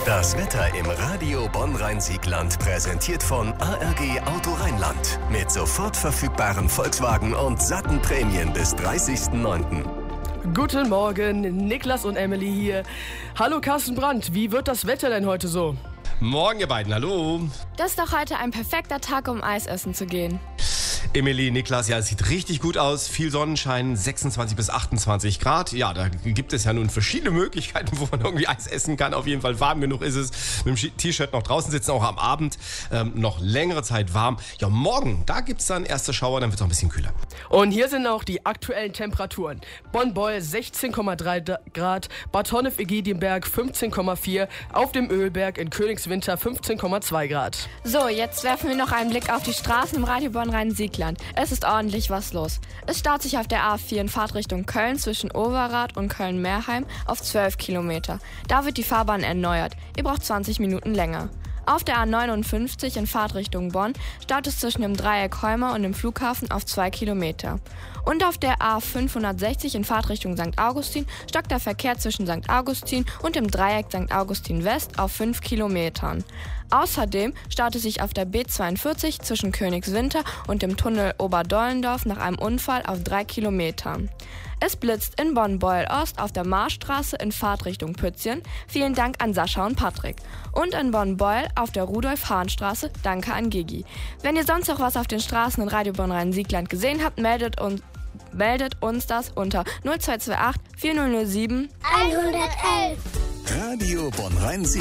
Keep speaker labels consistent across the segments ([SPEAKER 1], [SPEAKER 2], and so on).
[SPEAKER 1] Das Wetter im Radio Bonn-Rhein-Sieg-Land präsentiert von ARG Auto Rheinland. Mit sofort verfügbaren Volkswagen und satten Prämien bis 30.09.
[SPEAKER 2] Guten Morgen, Niklas und Emily hier. Hallo Carsten Brandt, wie wird das Wetter denn heute so?
[SPEAKER 3] Morgen ihr beiden, hallo.
[SPEAKER 4] Das ist doch heute ein perfekter Tag, um Eis essen zu gehen.
[SPEAKER 3] Emily, Niklas, ja, es sieht richtig gut aus. Viel Sonnenschein, 26 bis 28 Grad. Ja, da gibt es ja nun verschiedene Möglichkeiten, wo man irgendwie Eis essen kann. Auf jeden Fall warm genug ist es. Mit dem T-Shirt noch draußen sitzen, auch am Abend noch längere Zeit warm. Ja, morgen, da gibt es dann erste Schauer, dann wird es auch ein bisschen kühler.
[SPEAKER 2] Und hier sind auch die aktuellen Temperaturen. Bonn-Beul 16,3 Grad, Bad Honnef-Egidionberg 15,4, auf dem Ölberg in Königswinter 15,2 Grad.
[SPEAKER 4] So, jetzt werfen wir noch einen Blick auf die Straßen im Radio Bonn-Rhein-Sieg-Land. Es ist ordentlich was los. Es staut sich auf der A4 in Fahrtrichtung Köln zwischen Overath und Köln-Meerheim auf 12 Kilometer. Da wird die Fahrbahn erneuert. Ihr braucht 20 Minuten länger. Auf der A59 in Fahrtrichtung Bonn staut es zwischen dem Dreieck Heumer und dem Flughafen auf 2 Kilometer. Und auf der A560 in Fahrtrichtung St. Augustin stockt der Verkehr zwischen St. Augustin und dem Dreieck St. Augustin West auf 5 Kilometern. Außerdem staut es sich auf der B42 zwischen Königswinter und dem Tunnel Oberdollendorf nach einem Unfall auf 3 Kilometern. Es blitzt in Bonn-Beul-Ost auf der Marstraße in Fahrtrichtung Pützchen. Vielen Dank an Sascha und Patrick. Und in Bonn-Beul auf der Rudolf-Hahn-Straße. Danke an Gigi. Wenn ihr sonst noch was auf den Straßen in Radio Bonn-Rhein-Sieg-Land gesehen habt, meldet uns das unter 0228 4007
[SPEAKER 1] 111. Radio Bonn-Rhein-Sieg.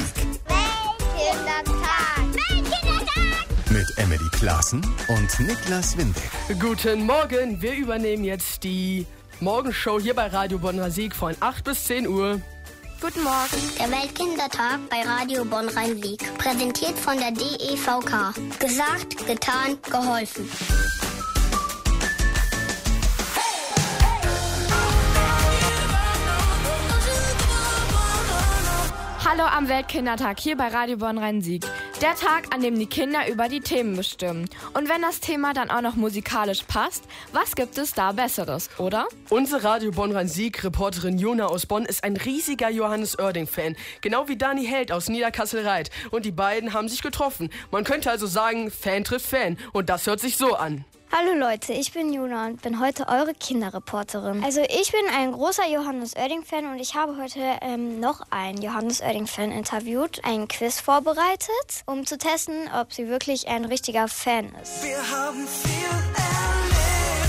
[SPEAKER 5] Weltkindertag!
[SPEAKER 1] Mit Emily Klaassen und Niklas Windeck.
[SPEAKER 2] Guten Morgen, wir übernehmen jetzt die Morgenshow hier bei Radio Bonn-Rhein-Sieg von 8 bis 10 Uhr.
[SPEAKER 4] Guten Morgen.
[SPEAKER 5] Der Weltkindertag bei Radio Bonn-Rhein-Sieg. Präsentiert von der DEVK. Gesagt, getan, geholfen.
[SPEAKER 4] Hallo am Weltkindertag hier bei Radio Bonn-Rhein-Sieg. Der Tag, an dem die Kinder über die Themen bestimmen. Und wenn das Thema dann auch noch musikalisch passt, was gibt es da Besseres, oder?
[SPEAKER 2] Unsere Radio Bonn-Rhein-Sieg-Reporterin Jona aus Bonn ist ein riesiger Johannes Oerding-Fan. Genau wie Dani Held aus Niederkassel-Reit. Und die beiden haben sich getroffen. Man könnte also sagen, Fan trifft Fan. Und das hört sich so an.
[SPEAKER 6] Hallo Leute, ich bin Juna und bin heute eure Kinderreporterin. Also ich bin ein großer Johannes Oerding-Fan und ich habe heute noch einen Johannes Oerding-Fan interviewt, einen Quiz vorbereitet, um zu testen, ob sie wirklich ein richtiger Fan ist.
[SPEAKER 7] Wir haben viel erlebt,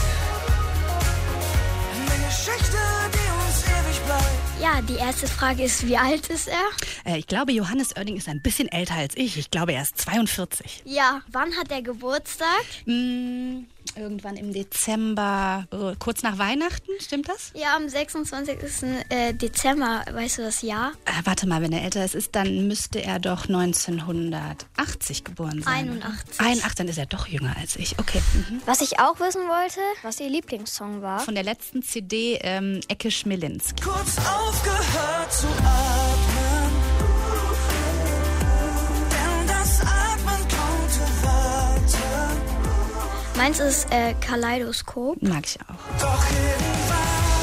[SPEAKER 7] eine Geschichte, die uns ewig bleibt.
[SPEAKER 6] Ja, die erste Frage ist, wie alt ist er?
[SPEAKER 8] Ich glaube, Johannes Oerding ist ein bisschen älter als ich. Ich glaube, er ist 42.
[SPEAKER 6] Ja, wann hat er Geburtstag?
[SPEAKER 8] Irgendwann im Dezember, kurz nach Weihnachten, stimmt das?
[SPEAKER 6] Ja, am 26. Dezember, weißt du das Jahr?
[SPEAKER 8] Warte mal, wenn er älter ist, dann müsste er doch 1980 geboren sein.
[SPEAKER 6] 81.
[SPEAKER 8] 81, dann ist er doch jünger als ich. Okay.
[SPEAKER 6] Was ich auch wissen wollte, was ihr Lieblingssong war.
[SPEAKER 8] Von der letzten CD, Ecke Schmilinski.
[SPEAKER 7] Kurz aufgehört zu atmen, denn das Atmen konnte warten.
[SPEAKER 6] Meins ist Kaleidoskop.
[SPEAKER 8] Mag ich auch.
[SPEAKER 7] Doch irgendwann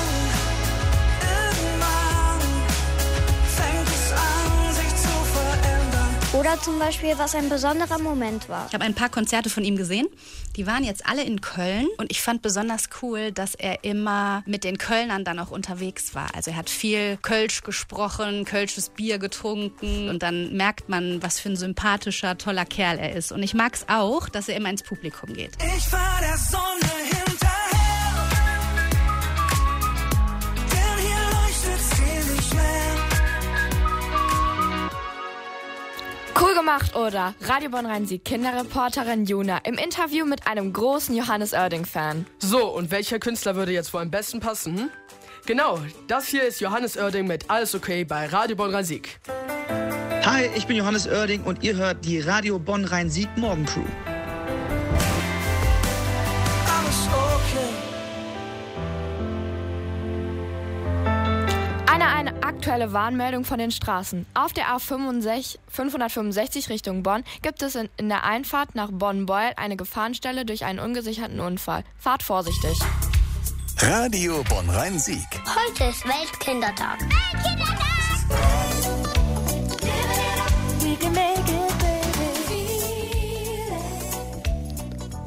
[SPEAKER 7] fängt es an, sich zu verändern.
[SPEAKER 6] Oder zum Beispiel, was ein besonderer Moment war.
[SPEAKER 8] Ich habe ein paar Konzerte von ihm gesehen. Die waren jetzt alle in Köln. Und ich fand besonders cool, dass er immer mit den Kölnern dann auch unterwegs war. Also er hat viel Kölsch gesprochen, kölsches Bier getrunken. Und dann merkt man, was für ein sympathischer, toller Kerl er ist. Und ich mag es auch, dass er immer ins Publikum geht.
[SPEAKER 7] Ich fahr der Sonne hinterher, denn hier leuchtet's viel nicht mehr.
[SPEAKER 4] Cool gemacht, oder? Radio Bonn-Rhein-Sieg Kinderreporterin Juna im Interview mit einem großen Johannes Oerding-Fan.
[SPEAKER 2] So, und welcher Künstler würde jetzt wohl am besten passen? Genau, das hier ist Johannes Oerding mit Alles okay bei Radio Bonn-Rhein-Sieg.
[SPEAKER 9] Hi, ich bin Johannes Oerding und ihr hört die Radio Bonn-Rhein-Sieg Morgencrew.
[SPEAKER 7] Alles okay.
[SPEAKER 4] Eine aktuelle Warnmeldung von den Straßen. Auf der A565 Richtung Bonn gibt es in der Einfahrt nach Bonn-Beul eine Gefahrenstelle durch einen ungesicherten Unfall. Fahrt vorsichtig.
[SPEAKER 1] Radio Bonn-Rhein-Sieg.
[SPEAKER 5] Heute ist Weltkindertag.
[SPEAKER 7] Weltkindertag!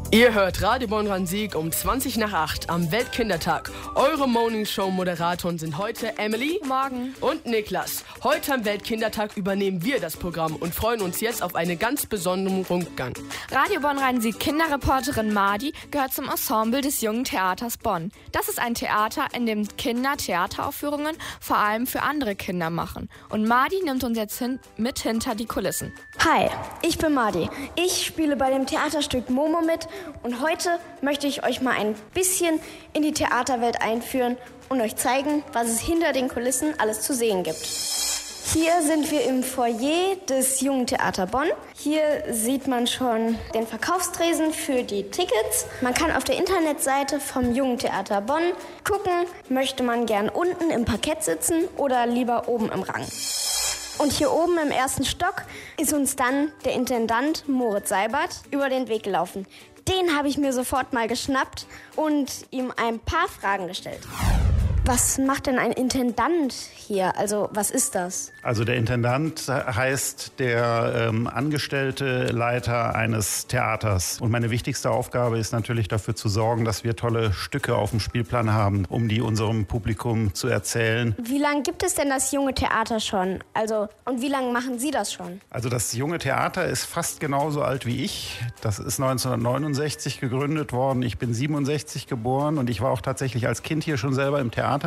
[SPEAKER 2] Ihr hört Radio Bonn-Rhein-Sieg um 20:08 am Weltkindertag. Eure Morningshow-Moderatoren sind heute Emily,
[SPEAKER 4] Morgen
[SPEAKER 2] und Niklas. Heute am Weltkindertag übernehmen wir das Programm und freuen uns jetzt auf einen ganz besonderen Rundgang.
[SPEAKER 4] Radio Bonn-Rhein-Sieg Kinderreporterin Madi gehört zum Ensemble des Jungen Theaters Bonn. Das ist ein Theater, in dem Kinder Theateraufführungen vor allem für andere Kinder machen. Und Madi nimmt uns jetzt mit hinter die Kulissen.
[SPEAKER 10] Hi, ich bin Madi. Ich spiele bei dem Theaterstück Momo mit und heute möchte ich euch mal ein bisschen in die Theaterwelt einführen und euch zeigen, was es hinter den Kulissen alles zu sehen gibt. Hier sind wir im Foyer des Jungen Theater Bonn. Hier sieht man schon den Verkaufstresen für die Tickets. Man kann auf der Internetseite vom Jungen Theater Bonn gucken, möchte man gern unten im Parkett sitzen oder lieber oben im Rang. Und hier oben im ersten Stock ist uns dann der Intendant Moritz Seibert über den Weg gelaufen. Den habe ich mir sofort mal geschnappt und ihm ein paar Fragen gestellt. Was macht denn ein Intendant hier? Also was ist das?
[SPEAKER 11] Also der Intendant heißt der angestellte Leiter eines Theaters. Und meine wichtigste Aufgabe ist natürlich dafür zu sorgen, dass wir tolle Stücke auf dem Spielplan haben, um die unserem Publikum zu erzählen.
[SPEAKER 10] Wie lange gibt es denn das Junge Theater schon? Und wie lange machen Sie das schon?
[SPEAKER 11] Also das Junge Theater ist fast genauso alt wie ich. Das ist 1969 gegründet worden. Ich bin 67 geboren und ich war auch tatsächlich als Kind hier schon selber im Theater.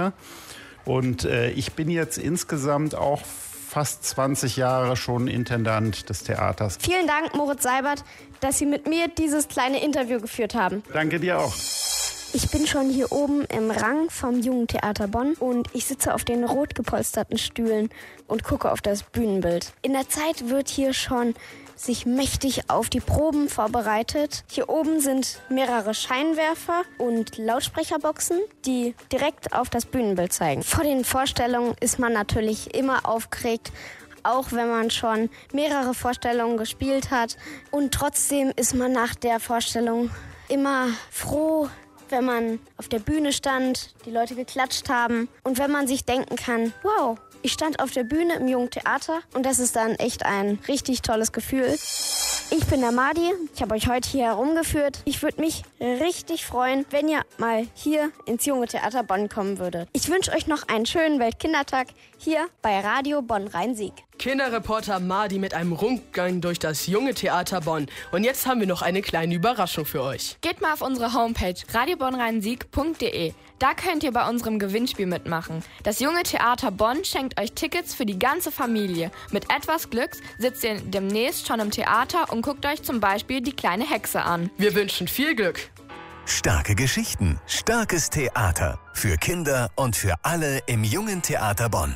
[SPEAKER 11] Und ich bin jetzt insgesamt auch fast 20 Jahre schon Intendant des Theaters.
[SPEAKER 10] Vielen Dank, Moritz Seibert, dass Sie mit mir dieses kleine Interview geführt haben.
[SPEAKER 11] Danke dir auch.
[SPEAKER 10] Ich bin schon hier oben im Rang vom Jungen Theater Bonn und ich sitze auf den rot gepolsterten Stühlen und gucke auf das Bühnenbild. In der Zeit wird hier schon sich mächtig auf die Proben vorbereitet. Hier oben sind mehrere Scheinwerfer und Lautsprecherboxen, die direkt auf das Bühnenbild zeigen. Vor den Vorstellungen ist man natürlich immer aufgeregt, auch wenn man schon mehrere Vorstellungen gespielt hat. Und trotzdem ist man nach der Vorstellung immer froh, wenn man auf der Bühne stand, die Leute geklatscht haben und wenn man sich denken kann, wow, ich stand auf der Bühne im Jungen Theater und das ist dann echt ein richtig tolles Gefühl. Ich bin der Madi, ich habe euch heute hier herumgeführt. Ich würde mich richtig freuen, wenn ihr mal hier ins Junge Theater Bonn kommen würdet. Ich wünsche euch noch einen schönen Weltkindertag hier bei Radio Bonn-Rhein-Sieg.
[SPEAKER 2] Kinderreporter Madi mit einem Rundgang durch das Junge Theater Bonn. Und jetzt haben wir noch eine kleine Überraschung für euch.
[SPEAKER 4] Geht mal auf unsere Homepage radiobonnrheinsieg.de. Da könnt ihr bei unserem Gewinnspiel mitmachen. Das Junge Theater Bonn schenkt euch Tickets für die ganze Familie. Mit etwas Glück sitzt ihr demnächst schon im Theater und guckt euch zum Beispiel die kleine Hexe an.
[SPEAKER 2] Wir wünschen viel Glück.
[SPEAKER 1] Starke Geschichten, starkes Theater. Für Kinder und für alle im Jungen Theater Bonn.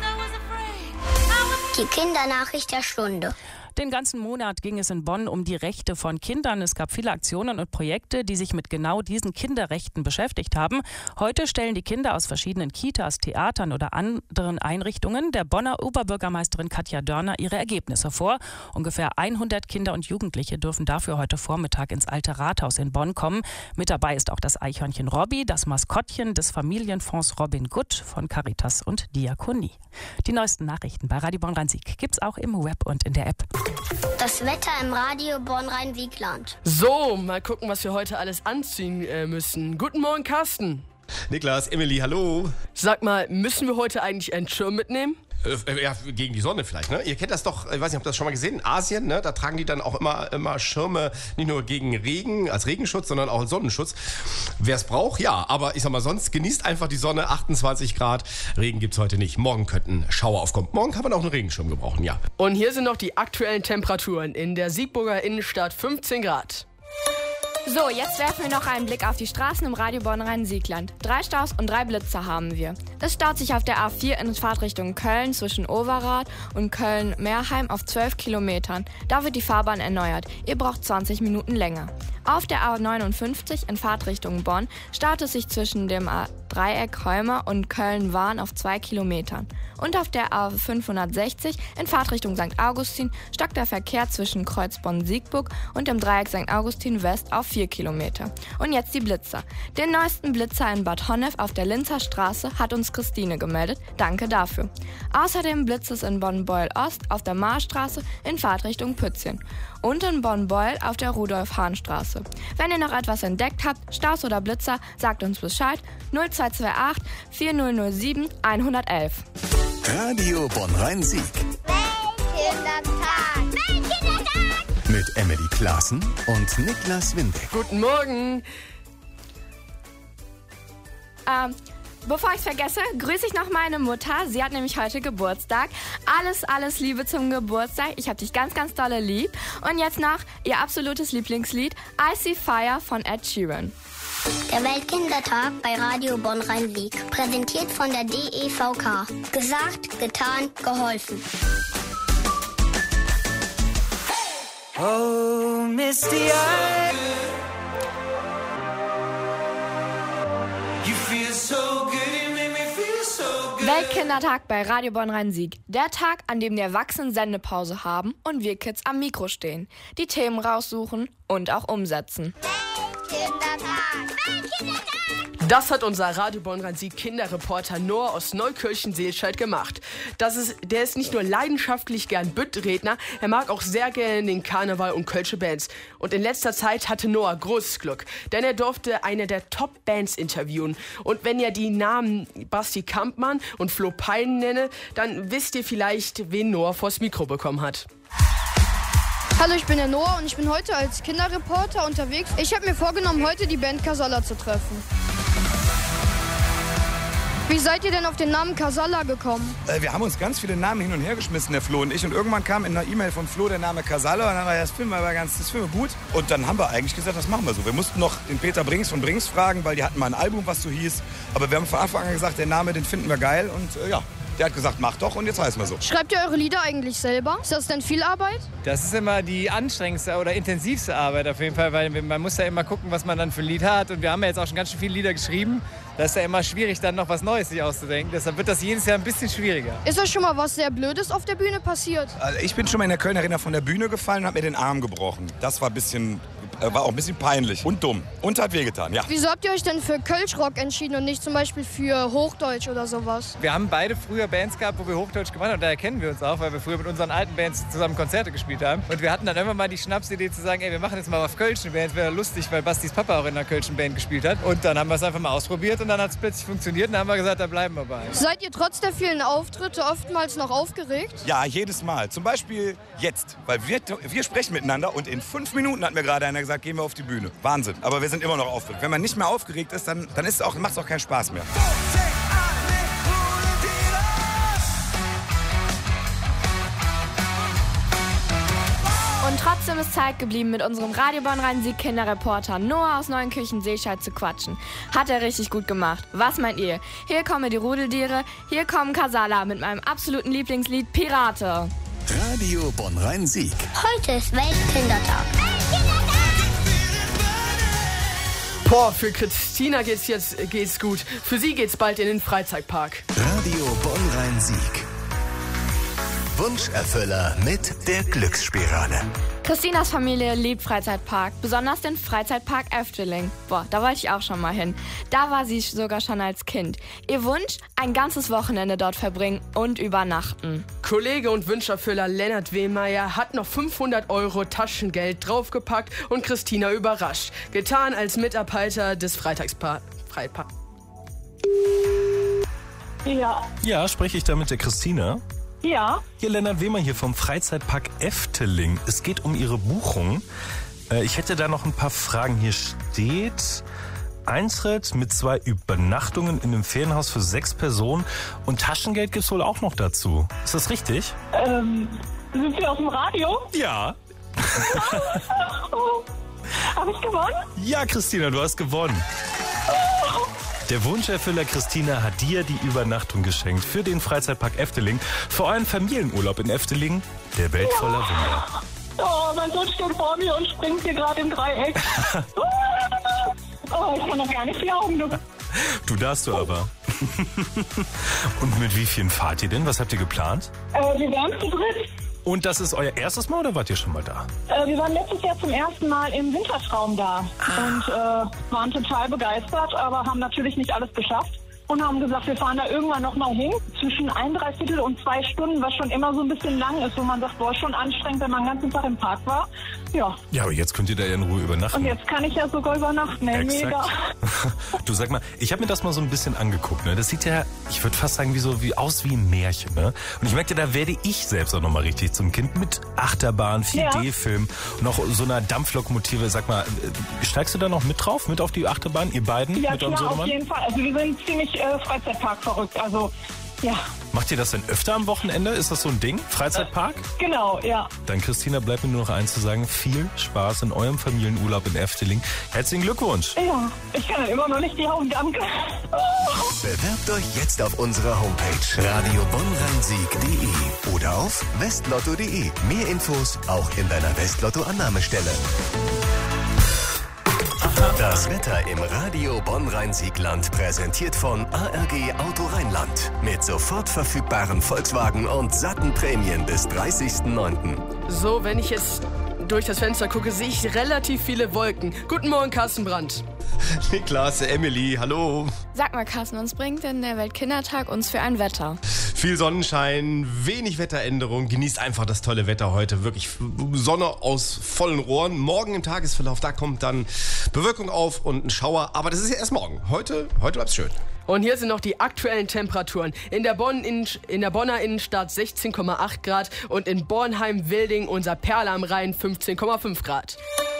[SPEAKER 5] Die Kindernachricht der Stunde.
[SPEAKER 12] Den ganzen Monat ging es in Bonn um die Rechte von Kindern. Es gab viele Aktionen und Projekte, die sich mit genau diesen Kinderrechten beschäftigt haben. Heute stellen die Kinder aus verschiedenen Kitas, Theatern oder anderen Einrichtungen der Bonner Oberbürgermeisterin Katja Dörner ihre Ergebnisse vor. Ungefähr 100 Kinder und Jugendliche dürfen dafür heute Vormittag ins Alte Rathaus in Bonn kommen. Mit dabei ist auch das Eichhörnchen Robby, das Maskottchen des Familienfonds Robin Good von Caritas und Diakonie. Die neuesten Nachrichten bei Radio Bonn-Rhein-Sieg gibt's auch im Web und in der App.
[SPEAKER 5] Das Wetter im Radio Bonn-Rhein-Sieg-Land.
[SPEAKER 2] So, mal gucken, was wir heute alles anziehen müssen. Guten Morgen, Carsten.
[SPEAKER 3] Niklas, Emily, hallo.
[SPEAKER 2] Sag mal, müssen wir heute eigentlich einen Schirm mitnehmen?
[SPEAKER 3] Ja, gegen die Sonne vielleicht, ne? Ihr kennt das doch, ich weiß nicht, habt ihr das schon mal gesehen, in Asien, ne? Da tragen die dann auch immer Schirme, nicht nur gegen Regen, als Regenschutz, sondern auch als Sonnenschutz. Wer es braucht, ja, aber ich sag mal, sonst genießt einfach die Sonne, 28 Grad, Regen gibt's heute nicht. Morgen könnten Schauer aufkommen. Morgen kann man auch einen Regenschirm gebrauchen, ja.
[SPEAKER 2] Und hier sind noch die aktuellen Temperaturen. In der Siegburger Innenstadt 15 Grad.
[SPEAKER 4] So, jetzt werfen wir noch einen Blick auf die Straßen im Radio Bonn-Rhein-Siegland. 3 Staus und 3 Blitzer haben wir. Es staut sich auf der A4 in Fahrtrichtung Köln zwischen Overath und Köln-Meerheim auf 12 Kilometern. Da wird die Fahrbahn erneuert. Ihr braucht 20 Minuten länger. Auf der A59 in Fahrtrichtung Bonn staut es sich zwischen dem Dreieck Heuma und Köln-Wahn auf 2 Kilometern. Und auf der A560 in Fahrtrichtung St. Augustin stockt der Verkehr zwischen Kreuz Bonn-Siegburg und dem Dreieck St. Augustin West auf 4 Kilometer. Und jetzt die Blitzer. Den neuesten Blitzer in Bad Honnef auf der Linzer Straße hat uns Christine gemeldet. Danke dafür. Außerdem blitzt es in Bonn-Beuel-Ost auf der Marstraße in Fahrtrichtung Pützchen. Und in Bonn-Beuel auf der Rudolf-Hahn-Straße. Wenn ihr noch etwas entdeckt habt, Staus oder Blitzer, sagt uns Bescheid. 0228 4007 111.
[SPEAKER 1] Radio Bonn-Rhein-Sieg.
[SPEAKER 5] Weltkindertag!
[SPEAKER 1] Mit Emily Klaassen und Niklas Windeck.
[SPEAKER 2] Guten Morgen.
[SPEAKER 4] Bevor ich es vergesse, grüße ich noch meine Mutter. Sie hat nämlich heute Geburtstag. Alles Liebe zum Geburtstag. Ich hab dich ganz, ganz dolle lieb. Und jetzt noch ihr absolutes Lieblingslied, I See Fire von Ed Sheeran.
[SPEAKER 5] Der Weltkindertag bei Radio Bonn-Rhein-Sieg. Präsentiert von der DEVK. Gesagt, getan, geholfen.
[SPEAKER 7] Oh, Misty Eye. You feel so good, you make me feel so good.
[SPEAKER 4] Weltkindertag bei Radio Bonn-Rhein-Sieg. Der Tag, an dem die Erwachsenen Sendepause haben und wir Kids am Mikro stehen. Die Themen raussuchen und auch umsetzen.
[SPEAKER 2] Das hat unser Radio Bonn-Rhein-Sieg Kinderreporter Noah aus Neukirchen-Seelscheid gemacht. Der ist nicht nur leidenschaftlich gern Büttredner, er mag auch sehr gerne den Karneval und kölsche Bands. Und in letzter Zeit hatte Noah großes Glück, denn er durfte eine der Top-Bands interviewen. Und wenn ihr die Namen Basti Kampmann und Flo Pein nenne, dann wisst ihr vielleicht, wen Noah vors Mikro bekommen hat.
[SPEAKER 13] Hallo, ich bin der Noah und ich bin heute als Kinderreporter unterwegs. Ich habe mir vorgenommen, heute die Band Casalla zu treffen. Wie seid ihr denn auf den Namen Casalla gekommen?
[SPEAKER 14] Wir haben uns ganz viele Namen hin und her geschmissen, der Flo und ich. Und irgendwann kam in einer E-Mail von Flo der Name Casalla. Und dann haben wir, das finden wir gut. Und dann haben wir eigentlich gesagt, das machen wir so. Wir mussten noch den Peter Brings von Brings fragen, weil die hatten mal ein Album, was so hieß. Aber wir haben von Anfang an gesagt, der Name, den finden wir geil. Und der hat gesagt, mach doch und jetzt heißen wir so.
[SPEAKER 13] Schreibt ihr eure Lieder eigentlich selber? Ist das denn viel Arbeit?
[SPEAKER 15] Das ist immer die anstrengendste oder intensivste Arbeit auf jeden Fall, weil man muss ja immer gucken, was man dann für ein Lied hat. Und wir haben ja jetzt auch schon ganz schön viele Lieder geschrieben. Da ist ja immer schwierig, dann noch was Neues sich auszudenken. Deshalb wird das jedes Jahr ein bisschen schwieriger.
[SPEAKER 13] Ist euch schon mal was sehr Blödes auf der Bühne passiert?
[SPEAKER 14] Also ich bin schon mal in der Kölner Arena von der Bühne gefallen und habe mir den Arm gebrochen. Das war auch ein bisschen peinlich und dumm und hat wehgetan, ja.
[SPEAKER 13] Wieso habt ihr euch denn für Kölschrock entschieden und nicht zum Beispiel für Hochdeutsch oder sowas?
[SPEAKER 15] Wir haben beide früher Bands gehabt, wo wir Hochdeutsch gemacht haben. Und daher kennen wir uns auch, weil wir früher mit unseren alten Bands zusammen Konzerte gespielt haben. Und wir hatten dann irgendwann mal die Schnapsidee zu sagen, ey, wir machen jetzt mal auf Kölsch eine Band. Wäre lustig, weil Bastis Papa auch in einer Kölschen Band gespielt hat. Und dann haben wir es einfach mal ausprobiert und dann hat es plötzlich funktioniert. Und dann haben wir gesagt, da bleiben wir bei.
[SPEAKER 13] Seid ihr trotz der vielen Auftritte oftmals noch aufgeregt?
[SPEAKER 14] Ja, jedes Mal. Zum Beispiel jetzt. Weil wir sprechen miteinander und in 5 Minuten hat mir gerade einer gesagt, gehen wir auf die Bühne. Wahnsinn. Aber wir sind immer noch aufgeregt. Wenn man nicht mehr aufgeregt ist, dann macht es auch keinen Spaß mehr.
[SPEAKER 4] Und trotzdem ist Zeit geblieben, mit unserem Radio Bonn-Rhein-Sieg Kinderreporter Noah aus Neunkirchen-Seelscheid zu quatschen. Hat er richtig gut gemacht. Was meint ihr? Hier kommen die Rudeltiere, hier kommen Casalla mit meinem absoluten Lieblingslied Pirate.
[SPEAKER 1] Radio Bonn-Rhein-Sieg.
[SPEAKER 5] Heute ist Weltkindertag.
[SPEAKER 2] Boah, für Christina geht's gut. Für sie geht's bald in den Freizeitpark.
[SPEAKER 1] Radio Bonn-Rhein-Sieg. Wunscherfüller mit der Glücksspirale.
[SPEAKER 4] Christinas Familie liebt Freizeitpark, besonders den Freizeitpark Efteling. Boah, da wollte ich auch schon mal hin. Da war sie sogar schon als Kind. Ihr Wunsch? Ein ganzes Wochenende dort verbringen und übernachten.
[SPEAKER 2] Kollege und Wunscherfüller Lennart Wehmeier hat noch 500 € Taschengeld draufgepackt und Christina überrascht. Getan als Mitarbeiter des Freizeitparks.
[SPEAKER 16] Ja.
[SPEAKER 17] Ja, spreche ich da mit der Christina?
[SPEAKER 16] Ja.
[SPEAKER 17] Hier Lennart Wehmer hier vom Freizeitpark Efteling. Es geht um Ihre Buchung. Ich hätte da noch ein paar Fragen. Hier steht Eintritt mit 2 Übernachtungen in einem Ferienhaus für 6 Personen und Taschengeld gibt's wohl auch noch dazu. Ist das richtig?
[SPEAKER 16] Sind Sie aus dem Radio?
[SPEAKER 17] Ja.
[SPEAKER 16] Habe ich gewonnen?
[SPEAKER 17] Ja, Christina, du hast gewonnen. Der Wunscherfüller Christina hat dir die Übernachtung geschenkt für den Freizeitpark Efteling, für euren Familienurlaub in Efteling, der Welt voller Wunder.
[SPEAKER 16] Oh, mein Sohn steht vor mir und springt hier gerade im Dreieck. Oh, ich kann doch gar nicht glauben.
[SPEAKER 17] Du darfst du aber. Und mit wie vielen fahrt ihr denn? Was habt ihr geplant?
[SPEAKER 16] Wir waren zu dritt.
[SPEAKER 17] Und das ist euer erstes Mal oder wart ihr schon mal da?
[SPEAKER 16] Wir waren letztes Jahr zum ersten Mal im Wintertraum da und waren total begeistert, aber haben natürlich nicht alles geschafft. Und haben gesagt, wir fahren da irgendwann nochmal hin, zwischen 1,75 und 2 Stunden, was schon immer so ein bisschen lang ist, wo man sagt, boah, schon anstrengend, wenn man den ganzen Tag im Park war. Ja.
[SPEAKER 17] Ja, aber jetzt könnt ihr da ja in Ruhe übernachten.
[SPEAKER 16] Und jetzt kann ich ja sogar übernachten, ey, mega.
[SPEAKER 17] Du, sag mal, ich habe mir das mal so ein bisschen angeguckt, ne? Das sieht ja, ich würde fast sagen, aus wie ein Märchen, ne? Und ich merkte, da werde ich selbst auch nochmal richtig zum Kind mit Achterbahn, 4D-Film und auch so einer Dampflokomotive. Sag mal, steigst du da noch mit drauf, mit auf die Achterbahn, ihr beiden?
[SPEAKER 16] Ja,
[SPEAKER 17] mit
[SPEAKER 16] klar, auf jeden Fall. Also wir sind ziemlich Freizeitpark verrückt, also ja.
[SPEAKER 17] Macht ihr das denn öfter am Wochenende? Ist das so ein Ding? Freizeitpark?
[SPEAKER 16] Genau, ja.
[SPEAKER 17] Dann, Christina, bleibt mir nur noch eins zu sagen. Viel Spaß in eurem Familienurlaub in Efteling. Herzlichen Glückwunsch.
[SPEAKER 16] Ja, ich kann immer noch nicht die Augen danken.
[SPEAKER 1] Bewerbt euch jetzt auf unserer Homepage radiobonnrheinsieg.de oder auf westlotto.de. Mehr Infos auch in deiner Westlotto-Annahmestelle. Das Wetter im Radio Bonn-Rhein-Sieg-Land präsentiert von ARG Auto Rheinland. Mit sofort verfügbaren Volkswagen und satten Prämien bis 30.09.
[SPEAKER 2] So, wenn ich jetzt durch das Fenster gucke, sehe ich relativ viele Wolken. Guten Morgen, Carsten Brandt.
[SPEAKER 3] Niklas, Emily, hallo.
[SPEAKER 4] Sag mal, Carsten, was bringt denn der Weltkindertag uns für ein Wetter?
[SPEAKER 3] Viel Sonnenschein, wenig Wetteränderung. Genießt einfach das tolle Wetter heute. Wirklich Sonne aus vollen Rohren. Morgen im Tagesverlauf, da kommt dann Bewölkung auf und ein Schauer. Aber das ist ja erst morgen. Heute bleibt's schön.
[SPEAKER 2] Und hier sind noch die aktuellen Temperaturen. In der Bonner Innenstadt 16,8 Grad und in Bornheim-Wilding, unser Perle am Rhein, 15,5 Grad.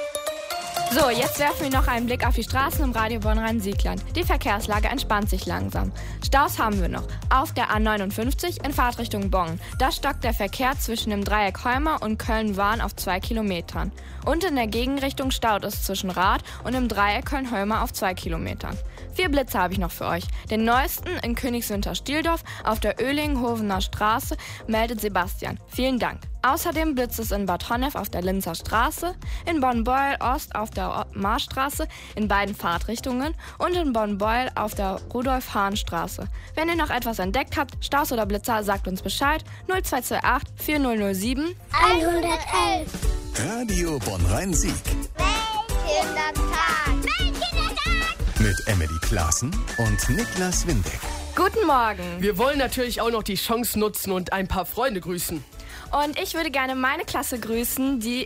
[SPEAKER 4] So, jetzt werfen wir noch einen Blick auf die Straßen im Radio Bonn-Rhein-Sieg-Land. Die Verkehrslage entspannt sich langsam. Staus haben wir noch. Auf der A59 in Fahrtrichtung Bonn. Da stockt der Verkehr zwischen dem Dreieck Heuma und Köln-Wahn auf 2 Kilometern. Und in der Gegenrichtung staut es zwischen Rath und dem Dreieck Köln-Heuma auf 2 Kilometern. 4 Blitze habe ich noch für euch. Den neuesten in Königswinter-Stieldorf auf der Oehlingen-Hovener Straße meldet Sebastian. Vielen Dank. Außerdem blitzt es in Bad Honnef auf der Linzer Straße, in Bonn-Beuel Ost auf der Marstraße in beiden Fahrtrichtungen und in Bonn-Beuel auf der Rudolf-Hahn-Straße. Wenn ihr noch etwas entdeckt habt, Staus oder Blitzer, sagt uns Bescheid. 0228 4007
[SPEAKER 5] 111.
[SPEAKER 1] Radio Bonn-Rhein-Sieg.
[SPEAKER 5] Weltkindertag. Weltkindertag.
[SPEAKER 1] Mit Emily Klaassen und Niklas Windeck.
[SPEAKER 4] Guten Morgen.
[SPEAKER 2] Wir wollen natürlich auch noch die Chance nutzen und ein paar Freunde grüßen.
[SPEAKER 4] Und ich würde gerne meine Klasse grüßen, die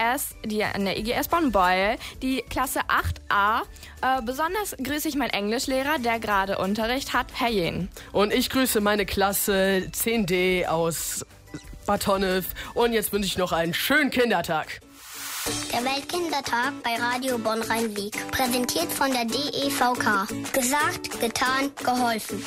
[SPEAKER 4] an der IGS Bonn-Beuel, die Klasse 8a. Besonders grüße ich meinen Englischlehrer, der gerade Unterricht hat, Herr Jen.
[SPEAKER 2] Und ich grüße meine Klasse 10D aus Bad Honnef. Und jetzt wünsche ich noch einen schönen Kindertag.
[SPEAKER 5] Der Weltkindertag bei Radio Bonn-Rhein-Sieg. Präsentiert von der DEVK. Gesagt, getan, geholfen.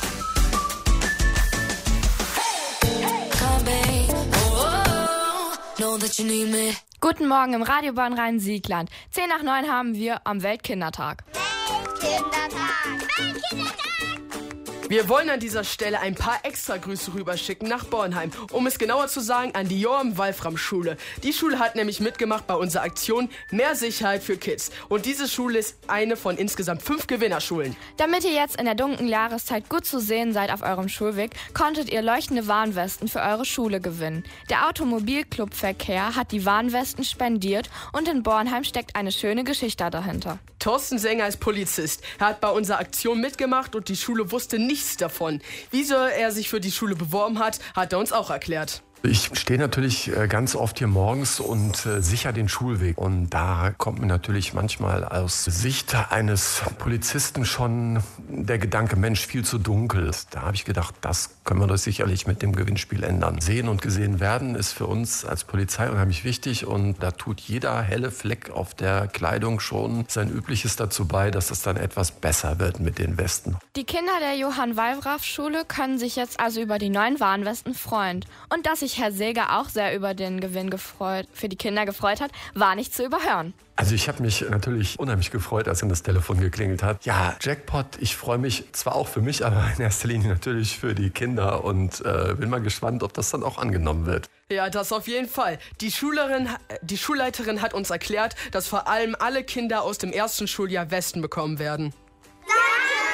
[SPEAKER 4] Guten Morgen im Radio Bonn-Rhein-Sieg-Land. 10:09 haben wir am Weltkindertag.
[SPEAKER 5] Weltkindertag! Weltkindertag!
[SPEAKER 2] Wir wollen an dieser Stelle ein paar Extragrüße rüberschicken nach Bornheim. Um es genauer zu sagen, an die Joachim-Wolfram-Schule. Die Schule hat nämlich mitgemacht bei unserer Aktion Mehr Sicherheit für Kids. Und diese Schule ist eine von insgesamt 5 Gewinnerschulen.
[SPEAKER 4] Damit ihr jetzt in der dunklen Jahreszeit gut zu sehen seid auf eurem Schulweg, konntet ihr leuchtende Warnwesten für eure Schule gewinnen. Der Automobilclubverkehr hat die Warnwesten spendiert und in Bornheim steckt eine schöne Geschichte dahinter.
[SPEAKER 2] Thorsten Sänger ist Polizist. Er hat bei unserer Aktion mitgemacht und die Schule wusste nichts davon. Wieso er sich für die Schule beworben hat, hat er uns auch erklärt.
[SPEAKER 18] Ich stehe natürlich ganz oft hier morgens und sicher den Schulweg. Und da kommt mir natürlich manchmal aus Sicht eines Polizisten schon der Gedanke, Mensch, viel zu dunkel. Da habe ich gedacht, das können wir doch sicherlich mit dem Gewinnspiel ändern. Sehen und gesehen werden ist für uns als Polizei unheimlich wichtig. Und da tut jeder helle Fleck auf der Kleidung schon sein Übliches dazu bei, dass es dann etwas besser wird mit den Westen.
[SPEAKER 4] Die Kinder der Johann-Wallraff-Schule können sich jetzt also über die neuen Warnwesten freuen. Und dass sich Herr Seeger auch sehr über den Gewinn für die Kinder gefreut hat, war nicht zu überhören.
[SPEAKER 18] Also ich habe mich natürlich unheimlich gefreut, als dann das Telefon geklingelt hat. Ja, Jackpot, ich freue mich zwar auch für mich, aber in erster Linie natürlich für die Kinder und bin mal gespannt, ob das dann auch angenommen wird.
[SPEAKER 2] Ja, das auf jeden Fall. Die Schulleiterin hat uns erklärt, dass vor allem alle Kinder aus dem ersten Schuljahr Westen bekommen werden.
[SPEAKER 5] Danke!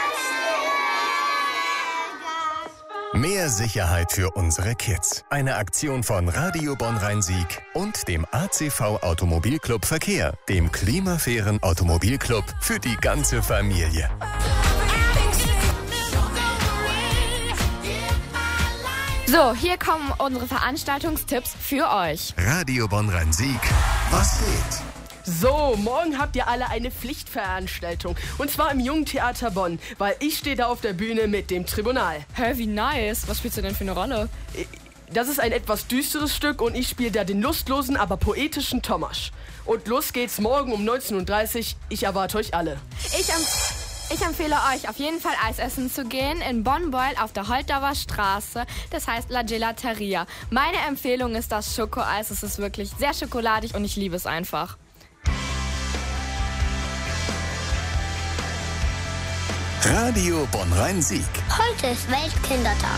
[SPEAKER 1] Mehr Sicherheit für unsere Kids. Eine Aktion von Radio Bonn-Rhein-Sieg und dem ACV Automobilclub Verkehr, dem klimafairen Automobilclub für die ganze Familie.
[SPEAKER 4] So, hier kommen unsere Veranstaltungstipps für euch.
[SPEAKER 1] Radio Bonn-Rhein-Sieg. Was geht?
[SPEAKER 2] So, morgen habt ihr alle eine Pflichtveranstaltung. Und zwar im Jugendtheater Bonn, weil ich stehe da auf der Bühne mit dem Tribunal.
[SPEAKER 4] Hä, wie nice. Was spielst du denn für eine Rolle?
[SPEAKER 2] Das ist ein etwas düsteres Stück und ich spiele da den lustlosen, aber poetischen Tomasz. Und los geht's morgen um 19:30 Uhr. Ich erwarte euch alle.
[SPEAKER 4] Ich empfehle euch auf jeden Fall Eis essen zu gehen in Bonn-Beuel auf der Holtauer Straße. Das heißt La Gelateria. Meine Empfehlung ist das Schokoeis. Es ist wirklich sehr schokoladig und ich liebe es einfach.
[SPEAKER 1] Radio Bonn-Rhein-Sieg.
[SPEAKER 5] Heute ist Weltkindertag.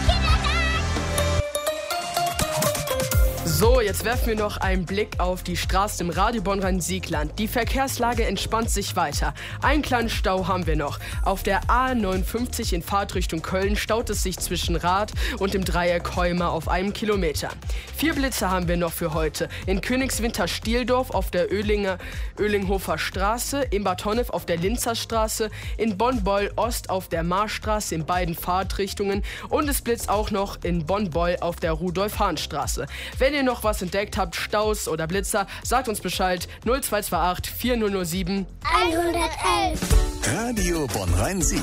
[SPEAKER 2] So, jetzt werfen wir noch einen Blick auf die Straßen im Radio Bonn-Rhein-Sieg-Land. Die Verkehrslage entspannt sich weiter. Einen kleinen Stau haben wir noch. Auf der A59 in Fahrtrichtung Köln staut es sich zwischen Rath und dem Dreieck Heumer auf 1 Kilometer. 4 Blitze haben wir noch für heute. In Königswinter-Stieldorf auf der Oehlinghofer Straße, in Bad Honnef auf der Linzer Straße, in Bonn-Beuel Ost auf der Marstraße in beiden Fahrtrichtungen und es blitzt auch noch in Bonn-Beuel auf der Rudolf-Hahn-Straße. Wenn ihr noch was entdeckt habt, Staus oder Blitzer, sagt uns Bescheid. 0228 4007
[SPEAKER 5] 111.
[SPEAKER 1] Radio Bonn-Rhein-Sieg.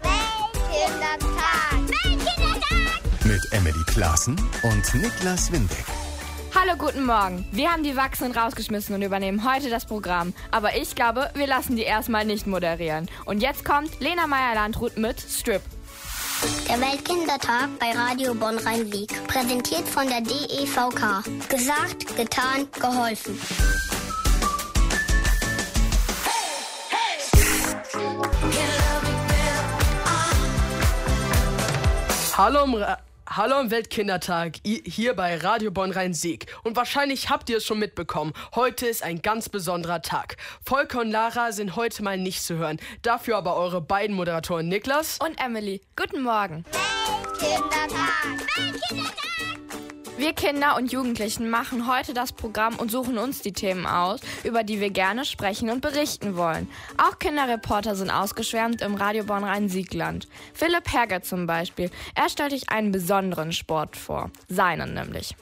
[SPEAKER 5] Weltkindertag.
[SPEAKER 1] Mit Emily Klaassen und Niklas Windeck.
[SPEAKER 4] Hallo, guten Morgen. Wir haben die Wachsenden rausgeschmissen und übernehmen heute das Programm. Aber ich glaube, wir lassen die erstmal nicht moderieren. Und jetzt kommt Lena Meyer-Landrut mit Strip.
[SPEAKER 5] Der Weltkindertag bei Radio Bonn-Rhein-Sieg. Präsentiert von der DEVK. Gesagt, getan, geholfen.
[SPEAKER 2] Hallo am Weltkindertag, hier bei Radio Bonn-Rhein-Sieg. Und wahrscheinlich habt ihr es schon mitbekommen, heute ist ein ganz besonderer Tag. Volker und Lara sind heute mal nicht zu hören. Dafür aber eure beiden Moderatoren Niklas
[SPEAKER 4] und Emily. Guten Morgen.
[SPEAKER 5] Weltkindertag. Weltkindertag.
[SPEAKER 4] Wir Kinder und Jugendlichen machen heute das Programm und suchen uns die Themen aus, über die wir gerne sprechen und berichten wollen. Auch Kinderreporter sind ausgeschwärmt im Radio Bonn-Rhein-Sieg-Land. Philipp Herger zum Beispiel. Er stellt euch einen besonderen Sport vor. Seinen nämlich.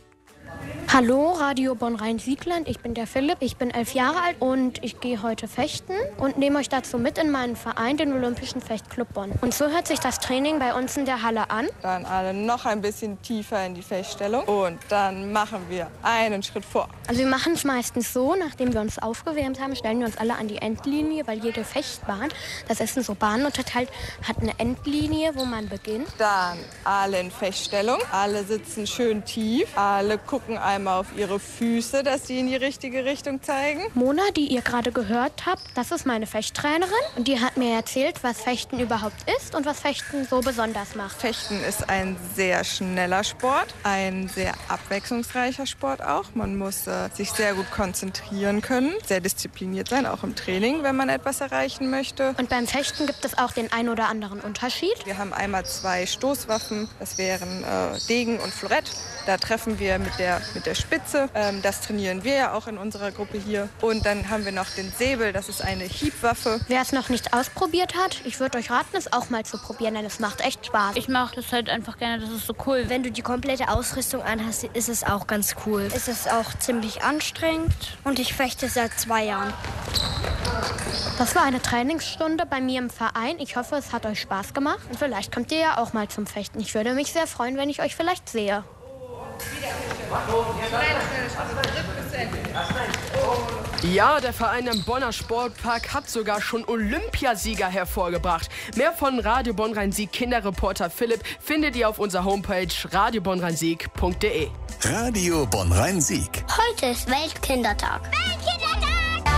[SPEAKER 10] Hallo, Radio Bonn-Rhein-Sieg-Land. Ich bin der Philipp, ich bin 11 Jahre alt und ich gehe heute fechten und nehme euch dazu mit in meinen Verein, den Olympischen Fechtclub Bonn. Und so hört sich das Training bei uns in der Halle an.
[SPEAKER 19] Dann alle noch ein bisschen tiefer in die Fechtstellung und dann machen wir einen Schritt vor.
[SPEAKER 10] Also wir machen es meistens so, nachdem wir uns aufgewärmt haben, stellen wir uns alle an die Endlinie, weil jede Fechtbahn, das ist in so Bahnen unterteilt, hat eine Endlinie, wo man beginnt.
[SPEAKER 19] Dann alle in Fechtstellung, alle sitzen schön tief, alle gucken einmal auf ihre Füße, dass die in die richtige Richtung zeigen.
[SPEAKER 10] Mona, die ihr gerade gehört habt, das ist meine Fechttrainerin und die hat mir erzählt, was Fechten überhaupt ist und was Fechten so besonders macht.
[SPEAKER 19] Fechten ist ein sehr schneller Sport, ein sehr abwechslungsreicher Sport auch. Man muss sich sehr gut konzentrieren können, sehr diszipliniert sein, auch im Training, wenn man etwas erreichen möchte.
[SPEAKER 10] Und beim Fechten gibt es auch den ein oder anderen Unterschied.
[SPEAKER 19] Wir haben einmal 2 Stoßwaffen, das wären Degen und Florett. Da treffen wir mit der Spitze. Das trainieren wir ja auch in unserer Gruppe hier. Und dann haben wir noch den Säbel, das ist eine Hiebwaffe.
[SPEAKER 10] Wer es noch nicht ausprobiert hat, ich würde euch raten, es auch mal zu probieren, denn es macht echt Spaß.
[SPEAKER 20] Ich mache das halt einfach gerne, das ist so cool.
[SPEAKER 21] Wenn du die komplette Ausrüstung anhast, ist es auch ganz cool. Es ist auch ziemlich anstrengend und ich fechte seit 2 Jahren.
[SPEAKER 10] Das war eine Trainingsstunde bei mir im Verein. Ich hoffe, es hat euch Spaß gemacht und vielleicht kommt ihr ja auch mal zum Fechten. Ich würde mich sehr freuen, wenn ich euch vielleicht sehe.
[SPEAKER 2] Ja, der Verein im Bonner Sportpark hat sogar schon Olympiasieger hervorgebracht. Mehr von Radio Bonn-Rhein-Sieg Kinderreporter Philipp findet ihr auf unserer Homepage radiobonnrhein-sieg.de.
[SPEAKER 1] Radio Bonn-Rhein-Sieg.
[SPEAKER 5] Heute ist Weltkindertag. Weltkindertag!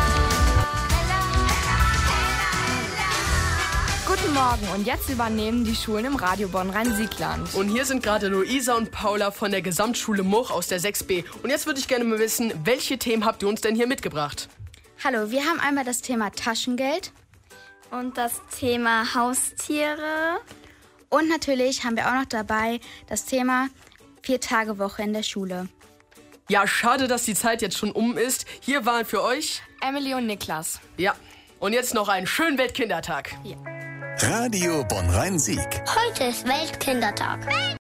[SPEAKER 4] Guten Morgen und jetzt übernehmen die Schulen im Radio Bonn-Rhein-Sieg-Land.
[SPEAKER 2] Und hier sind gerade Luisa und Paula von der Gesamtschule Much aus der 6b. Und jetzt würde ich gerne mal wissen, welche Themen habt ihr uns denn hier mitgebracht?
[SPEAKER 22] Hallo, wir haben einmal das Thema Taschengeld und das Thema Haustiere
[SPEAKER 6] Und natürlich haben wir auch noch dabei das Thema 4-Tage-Woche in der Schule.
[SPEAKER 2] Ja, schade, dass die Zeit jetzt schon um ist. Hier waren für euch
[SPEAKER 4] Emily und Niklas.
[SPEAKER 2] Ja, und jetzt noch einen schönen Weltkindertag.
[SPEAKER 1] Radio Bonn-Rhein-Sieg.
[SPEAKER 5] Heute ist Weltkindertag.